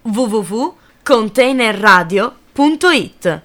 www.containerradio.it.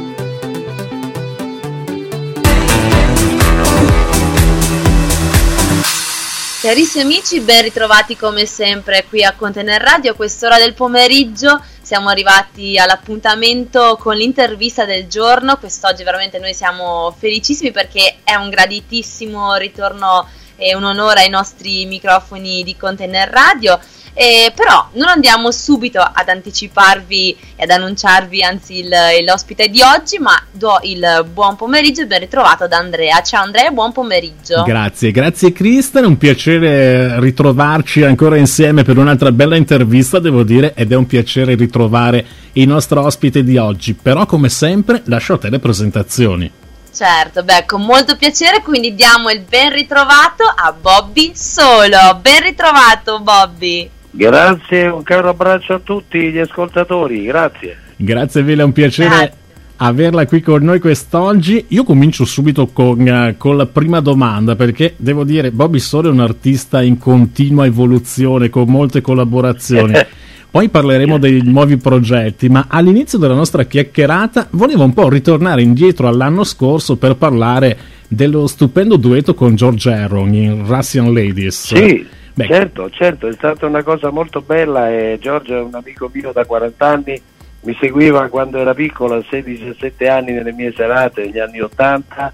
Carissimi amici, ben ritrovati come sempre qui a Container Radio a quest'ora del pomeriggio. Siamo arrivati all'appuntamento con l'intervista del giorno. Quest'oggi veramente noi siamo felicissimi perché è un graditissimo ritorno e un onore ai nostri microfoni di Container Radio. Però non andiamo subito ad anticiparvi e ad annunciarvi anzi l'ospite di oggi, ma do il buon pomeriggio e ben ritrovato ad Andrea. Ciao Andrea, buon pomeriggio. Grazie Kristen, è un piacere ritrovarci ancora insieme per un'altra bella intervista, devo dire, ed è un piacere ritrovare il nostro ospite di oggi, però come sempre lascio a te le presentazioni. Certo, con molto piacere, quindi diamo il ben ritrovato a Bobby Solo. Ben ritrovato Bobby. Grazie, un caro abbraccio a tutti gli ascoltatori, grazie. Grazie mille, è un piacere averla qui con noi quest'oggi. Io comincio subito con la prima domanda, perché devo dire Bobby Solo è un artista in continua evoluzione, con molte collaborazioni. Poi parleremo dei nuovi progetti, ma all'inizio della nostra chiacchierata volevo un po' ritornare indietro all'anno scorso per parlare dello stupendo duetto con George Harron in Russian Ladies. Sì. Certo, è stata una cosa molto bella e Giorgio è un amico mio da 40 anni, mi seguiva quando era piccolo, a 16-17 anni, nelle mie serate negli anni 80,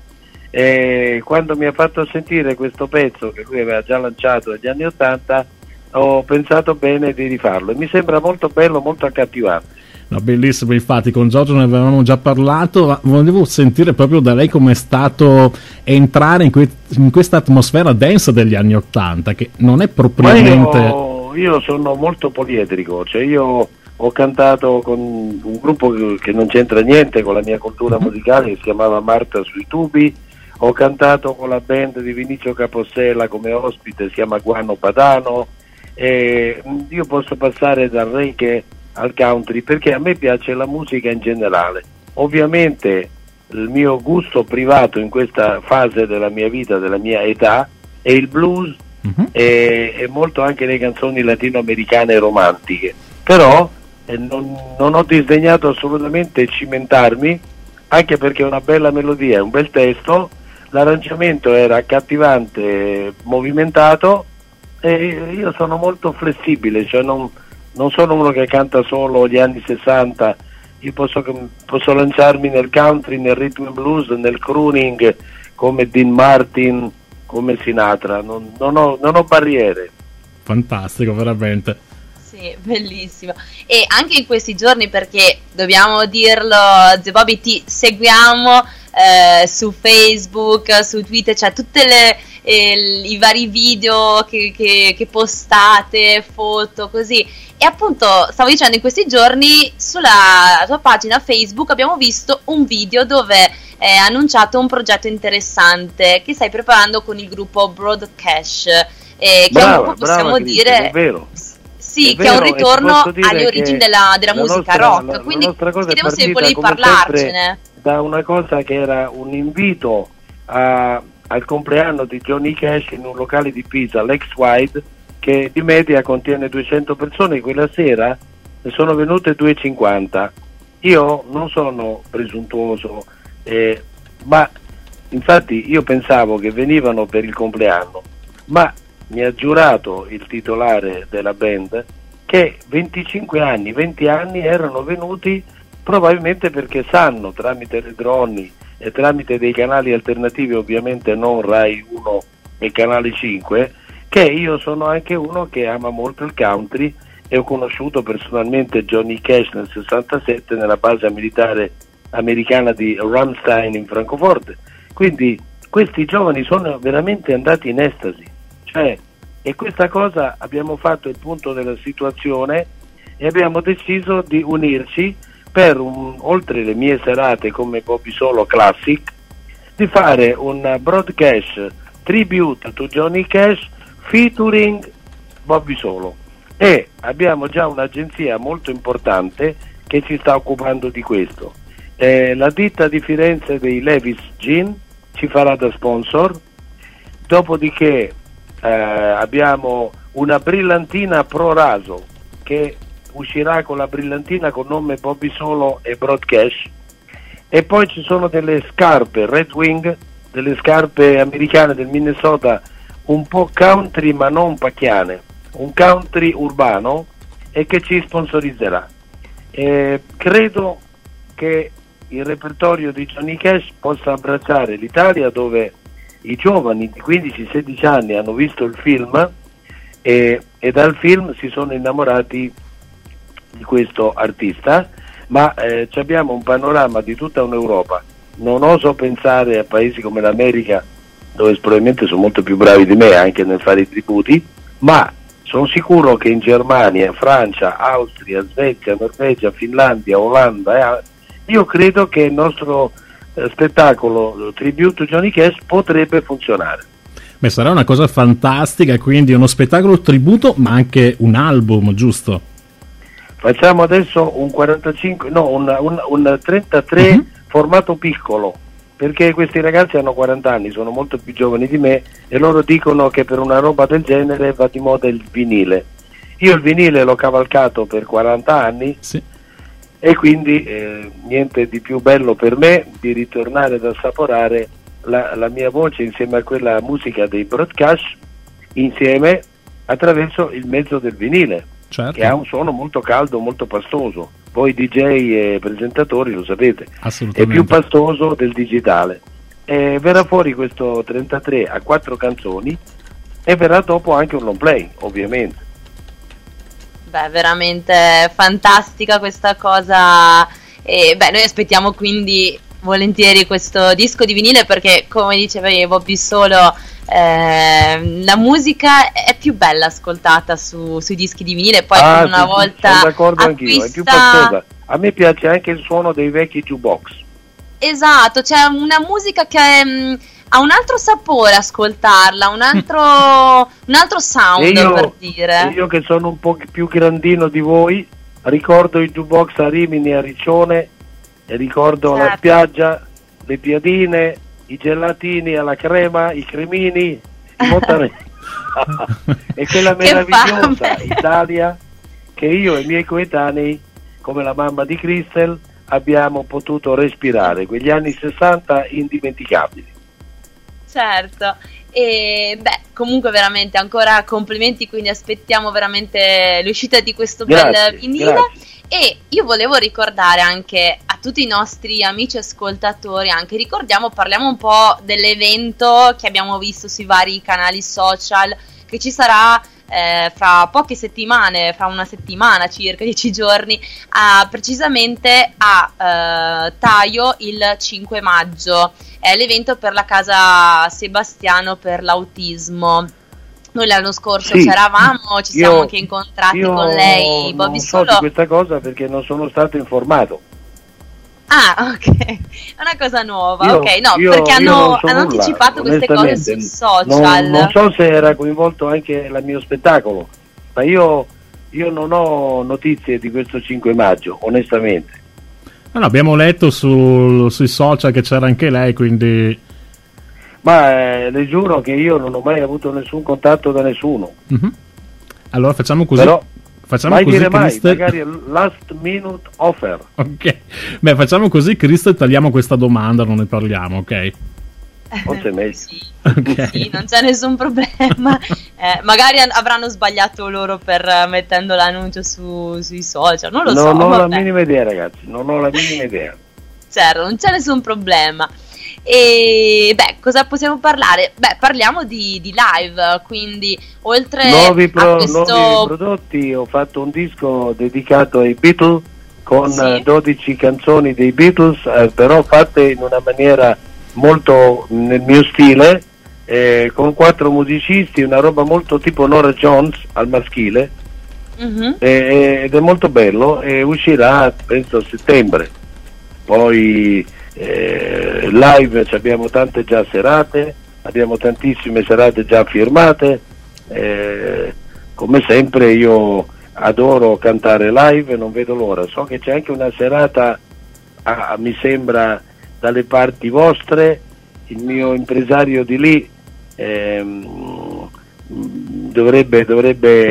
e quando mi ha fatto sentire questo pezzo che lui aveva già lanciato negli anni 80 ho pensato bene di rifarlo e mi sembra molto bello, molto accattivante. No, bellissimo, infatti con Giorgio ne avevamo già parlato, ma volevo sentire proprio da lei com'è stato entrare in questa atmosfera dance degli anni '80, che non è propriamente... Io sono molto poliedrico, cioè io ho cantato con un gruppo che non c'entra niente con la mia cultura musicale, che si chiamava Marta sui tubi, ho cantato con la band di Vinicio Capossela come ospite, si chiama Guano Padano, e io posso passare dal reggae al country perché a me piace la musica in generale. Ovviamente il mio gusto privato in questa fase della mia vita, della mia età, è il blues e molto anche le canzoni latinoamericane romantiche, però non ho disdegnato assolutamente cimentarmi, anche perché è una bella melodia, è un bel testo, l'arrangiamento era accattivante, movimentato e io sono molto flessibile, cioè non sono uno che canta solo gli anni 60, io posso lanciarmi nel country, nel rhythm and blues, nel crooning come Dean Martin, come Sinatra, non ho barriere. Fantastico, veramente. Sì, bellissimo. E anche in questi giorni, perché dobbiamo dirlo, Zio Bobby, ti seguiamo su Facebook, su Twitter, cioè tutte i vari video che postate, foto, così. E appunto, stavo dicendo, in questi giorni sulla tua pagina Facebook abbiamo visto un video dove è annunciato un progetto interessante che stai preparando con il gruppo Broadcash, che brava, un po' possiamo dire... È vero. Sì, è che è un vero, ritorno alle origini della musica rock, quindi chiedevo se volevi parlarcene. Da una cosa che era un invito al compleanno di Johnny Cash in un locale di Pisa, l'Ex Wide, che di media contiene 200 persone, quella sera ne sono venute 250. Io non sono presuntuoso, ma infatti io pensavo che venivano per il compleanno, ma mi ha giurato il titolare della band che 20 anni erano venuti probabilmente perché sanno, tramite le droni e tramite dei canali alternativi, ovviamente non Rai 1 e Canale 5, che io sono anche uno che ama molto il country e ho conosciuto personalmente Johnny Cash nel 67 nella base militare americana di Ramstein in Francoforte. Quindi questi giovani sono veramente andati in estasi, e questa cosa abbiamo fatto il punto della situazione e abbiamo deciso di unirci per oltre le mie serate come Bobby Solo Classic, di fare un broadcast tribute to Johnny Cash featuring Bobby Solo, e abbiamo già un'agenzia molto importante che si sta occupando di questo. La ditta di Firenze dei Levis Gin ci farà da sponsor, dopodiché abbiamo una brillantina Pro Raso che uscirà con la brillantina con nome Bobby Solo e Broadcash. E poi ci sono delle scarpe Red Wing, delle scarpe americane del Minnesota, un po' country ma non pacchiane, un country urbano, e che ci sponsorizzerà. Credo che il repertorio di Johnny Cash possa abbracciare l'Italia, dove i giovani di 15-16 anni hanno visto il film e dal film si sono innamorati di questo artista, ma abbiamo un panorama di tutta un'Europa. Non oso pensare a paesi come l'America, dove probabilmente sono molto più bravi di me anche nel fare i tributi, ma sono sicuro che in Germania, Francia, Austria, Svezia, Norvegia, Finlandia, Olanda, io credo che il nostro spettacolo Tribute Johnny Cash potrebbe funzionare. Beh, sarà una cosa fantastica, quindi uno spettacolo tributo ma anche un album, giusto? Facciamo adesso un 33 formato piccolo, perché questi ragazzi hanno 40 anni, sono molto più giovani di me, e loro dicono che per una roba del genere va di moda il vinile. Io il vinile l'ho cavalcato per 40 anni, sì. E quindi niente di più bello per me di ritornare ad assaporare la mia voce insieme a quella musica dei Broadcash, insieme attraverso il mezzo del vinile, certo, che ha un suono molto caldo, molto pastoso. Voi DJ e presentatori lo sapete, è più pastoso del digitale. Verrà fuori questo 33 a 4 canzoni e verrà dopo anche un long play, ovviamente. Beh, veramente fantastica questa cosa. E beh, noi aspettiamo quindi volentieri questo disco di vinile, perché come diceva Bobby Solo, la musica è più bella ascoltata sui dischi di vinile. Poi una volta sono d'accordo anch'io, è più pastosa. A me piace anche il suono dei vecchi jukebox. Esatto, c'è una musica che ha un altro sapore ascoltarla, un altro sound, per dire. Io che sono un po' più grandino di voi, ricordo i jukebox a Rimini, a Riccione, e ricordo la spiaggia, le piadine, i gelatini alla crema, i cremini, i montanari. E quella meravigliosa Italia che io e i miei coetanei, come la mamma di Crystal, abbiamo potuto respirare, quegli anni 60 indimenticabili. Certo, e beh, comunque veramente ancora complimenti, quindi aspettiamo veramente l'uscita di questo bel vinile. Grazie. E io volevo ricordare anche a tutti i nostri amici ascoltatori, parliamo un po' dell'evento che abbiamo visto sui vari canali social, che ci sarà fra poche settimane, fra una settimana circa, 10 giorni, precisamente a Taio il 5 maggio. È l'evento per la Casa Sebastiano per l'autismo. Noi l'anno scorso c'eravamo, ci siamo anche incontrati con lei, Bobby non so di questa cosa perché non sono stato informato. Ah, ok, è una cosa nuova, perché hanno anticipato queste cose sui social. Non so se era coinvolto anche il mio spettacolo, ma io non ho notizie di questo 5 maggio, onestamente. No, abbiamo letto sui social che c'era anche lei, quindi... Ma le giuro che io non ho mai avuto nessun contatto da nessuno. Mm-hmm. Allora facciamo così. Però, mai dire mai, magari last minute offer. Ok, beh, facciamo così, Cristo, tagliamo questa domanda, non ne parliamo, ok? Forse è meglio. Sì, okay. Sì, non c'è nessun problema. Magari avranno sbagliato loro mettendo l'annuncio sui social, non lo so. Non ho la minima idea, ragazzi, non ho la minima idea. Certo, non c'è nessun problema. E beh, cosa possiamo parlare? Beh, parliamo di live, quindi oltre nuovi prodotti. Ho fatto un disco dedicato ai Beatles con 12 canzoni dei Beatles, però fatte in una maniera molto nel mio stile, con 4 musicisti, una roba molto tipo Norah Jones al maschile, ed è molto bello, e uscirà penso a settembre. Poi live abbiamo tante già serate, abbiamo tantissime serate già firmate, come sempre io adoro cantare live, non vedo l'ora. So che c'è anche una serata mi sembra dalle parti vostre, il mio impresario di lì dovrebbe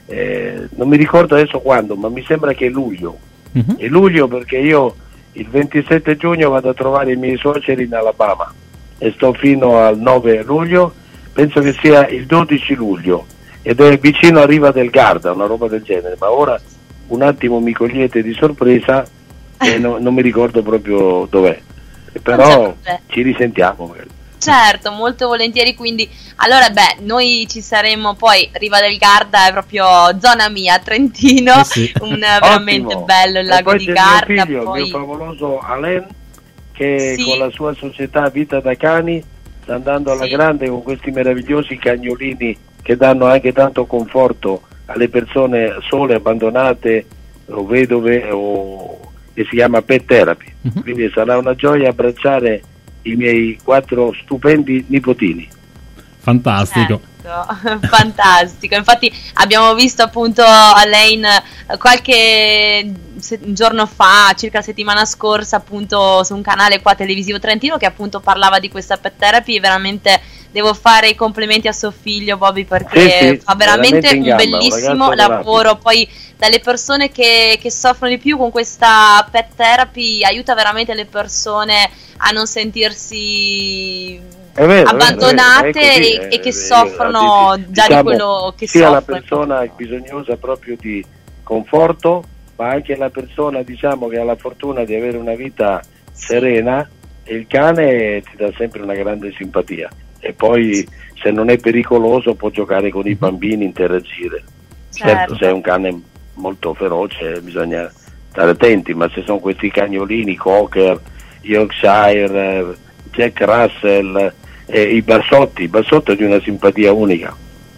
non mi ricordo adesso quando, ma mi sembra che è luglio. È luglio, perché io il 27 giugno vado a trovare i miei suoceri in Alabama e sto fino al 9 luglio, penso che sia il 12 luglio, ed è vicino a Riva del Garda, una roba del genere, ma ora un attimo mi cogliete di sorpresa e non mi ricordo proprio dov'è, però ci risentiamo magari. Certo, molto volentieri, quindi allora noi ci saremo poi. Riva del Garda è proprio zona mia, Trentino, sì. Veramente bello il lago di Garda. Mio figlio, il mio favoloso Alain, che con la sua società Vita da Cani sta andando alla grande con questi meravigliosi cagnolini che danno anche tanto conforto alle persone sole, abbandonate o vedove, che si chiama Pet Therapy. Quindi sarà una gioia abbracciare i miei 4 stupendi nipotini. Fantastico. Fantastico, infatti abbiamo visto appunto Alain qualche giorno fa, circa la settimana scorsa, appunto su un canale qua televisivo trentino, che appunto parlava di questa Pet Therapy, e veramente devo fare i complimenti a suo figlio Bobby, perché fa veramente un bellissimo lavoro. Poi dalle persone che soffrono di più con questa Pet Therapy aiuta veramente le persone a non sentirsi abbandonate e che soffrono già di quello che sia soffrono. La persona bisognosa proprio di conforto, ma anche la persona, diciamo, che ha la fortuna di avere una vita serena, e il cane ti dà sempre una grande simpatia, e poi se non è pericoloso può giocare con i bambini, interagire. Certo, se è un cane molto feroce bisogna stare attenti, ma se sono questi cagnolini Cocker, Yorkshire, Jack Russell, i bassotti di una simpatia unica.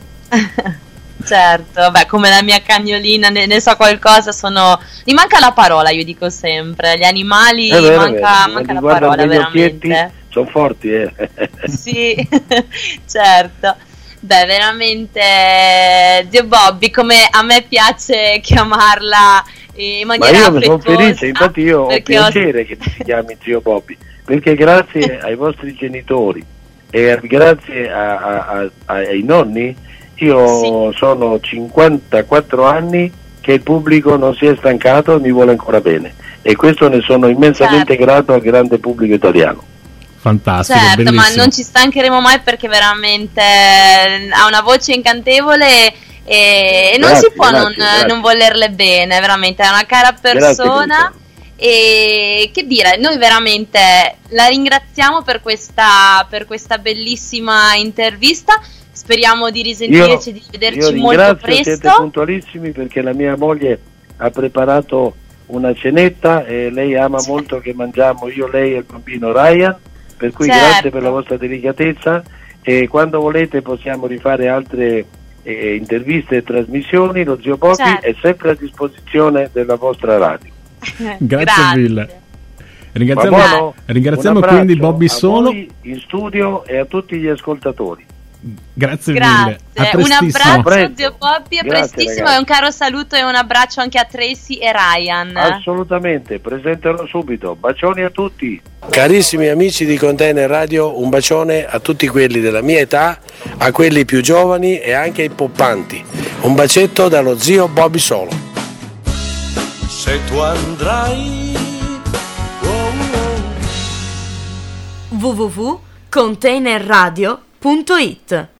Certo, come la mia cagnolina, ne so qualcosa, mi manca la parola, io dico sempre, gli animali manca la parola, veramente. Sono forti, Sì, certo. Veramente, zio Bobby, come a me piace chiamarla in maniera affettuosa. Ma io sono felice, infatti io ho piacere che ti si chiami zio Bobby, perché grazie ai vostri genitori e grazie ai nonni io sono 54 anni che il pubblico non si è stancato e mi vuole ancora bene, e questo ne sono immensamente grato al grande pubblico italiano. Fantastico, certo, bellissimo. Ma non ci stancheremo mai, perché veramente ha una voce incantevole e non si può non volerle bene, veramente è una cara persona. E che dire, noi veramente la ringraziamo per questa bellissima intervista. Speriamo di risentirci, di vederci molto presto. Siete puntualissimi, perché la mia moglie ha preparato una cenetta e lei ama molto che mangiamo io, lei e il bambino Ryan, per cui grazie per la vostra delicatezza, e quando volete possiamo rifare altre interviste e trasmissioni. Lo zio Bobby è sempre a disposizione della vostra radio. Grazie mille. Ringraziamo quindi Bobby Solo in studio e a tutti gli ascoltatori. Grazie mille. Un abbraccio zio Bobby, a prestissimo, ragazzi. E un caro saluto e un abbraccio anche a Tracy e Ryan. Assolutamente, presenterò subito. Bacioni a tutti. Carissimi amici di Container Radio, un bacione a tutti quelli della mia età, a quelli più giovani e anche ai poppanti. Un bacetto dallo zio Bobby Solo. Se tu andrai www.containerradio.it